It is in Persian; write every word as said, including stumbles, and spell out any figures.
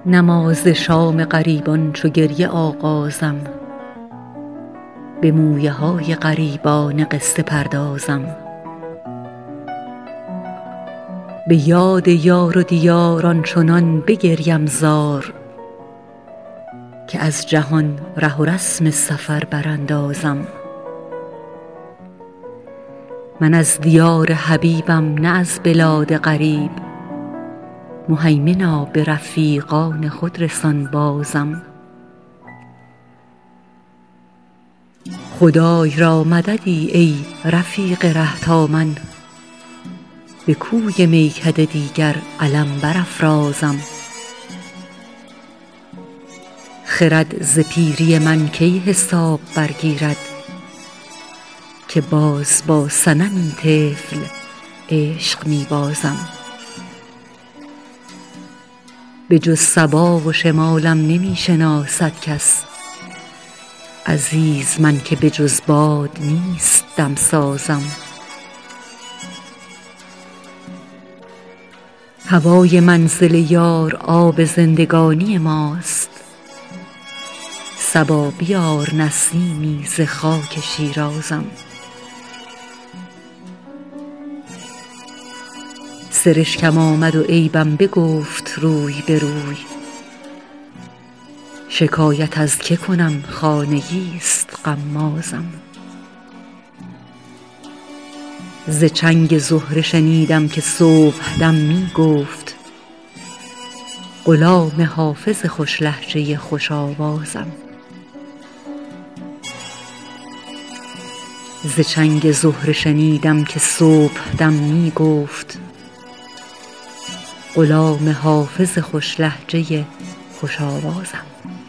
نماز شام غریبان چو گریه آغازم، به مویه های غریبان قصه پردازم. به یاد یار و دیار آنچنان بگریم زار، که از جهان ره و رسم سفر براندازم. من از دیار حبیبم نه از بلاد غریب، مهیمنا به رفیقان خود رسان بازم. خدای را مددی ای رفیق ره تا من، به کوی میکده دیگر علم برافرازم. خرد ز پیری من کی حساب برگیرد، که باز با صنمی طفل عشق می بازم. به جز صبا و شمالم نمی شناسد کس، عزیز من که به جز باد نیست دمسازم. هوای منزل یار آب زندگانی ماست، صبا بیار نسیمی ز خاک شیرازم. سرشکم آمد و عیبم بگفت روی به روی، شکایت از که کنم خانگی است غمازم. ز چنگ زهره شنیدم که صبحدم می گفت، غلام حافظ خوش لهجه خوش آوازم. ز چنگ زهره شنیدم که صبحدم می گفت، غلام حافظ خوش لهجه خوش آوازم.